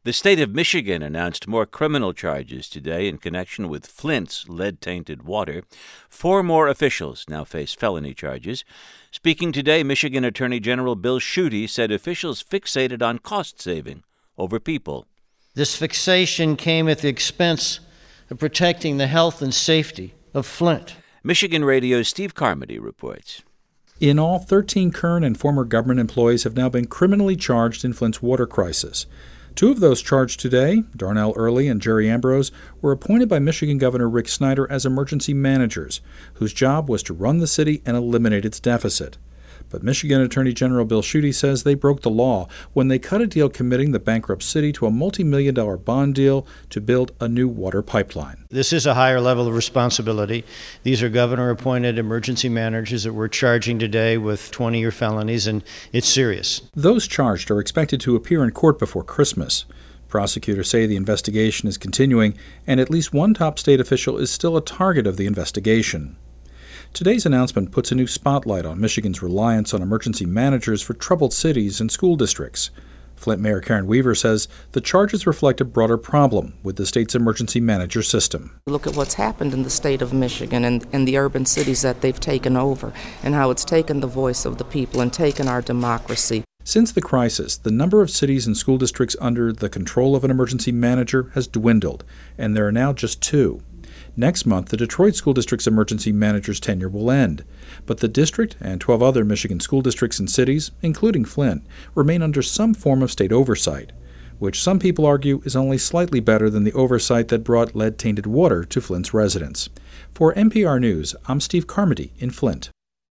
The state of Michigan announced more criminal charges today in connection with Flint's lead-tainted water. 4 more officials now face felony charges. Speaking today, Michigan Attorney General Bill Schuette said officials fixated on cost saving over people. This fixation came at the expense of protecting the health and safety of Flint. Michigan Radio's Steve Carmody reports. In all, 13 current and former government employees have now been criminally charged in Flint's water crisis. 2 of those charged today, Darnell Early and Jerry Ambrose, were appointed by Michigan Governor Rick Snyder as emergency managers, whose job was to run the city and eliminate its deficit. But Michigan Attorney General Bill Schuette says they broke the law when they cut a deal committing the bankrupt city to a multi-million-dollar bond deal to build a new water pipeline. This is a higher level of responsibility. These are governor-appointed emergency managers that we're charging today with 20-year felonies, and it's serious. Those charged are expected to appear in court before Christmas. Prosecutors say the investigation is continuing, and at least one top state official is still a target of the investigation. Today's announcement puts a new spotlight on Michigan's reliance on emergency managers for troubled cities and school districts. Flint Mayor Karen Weaver says the charges reflect a broader problem with the state's emergency manager system. Look at what's happened in the state of Michigan and the urban cities that they've taken over, and how it's taken the voice of the people and taken our democracy. Since the crisis, the number of cities and school districts under the control of an emergency manager has dwindled, and there are now just 2. Next month, the Detroit School District's emergency manager's tenure will end. But the district and 12 other Michigan school districts and cities, including Flint, remain under some form of state oversight, which some people argue is only slightly better than the oversight that brought lead-tainted water to Flint's residents. For NPR News, I'm Steve Carmody in Flint.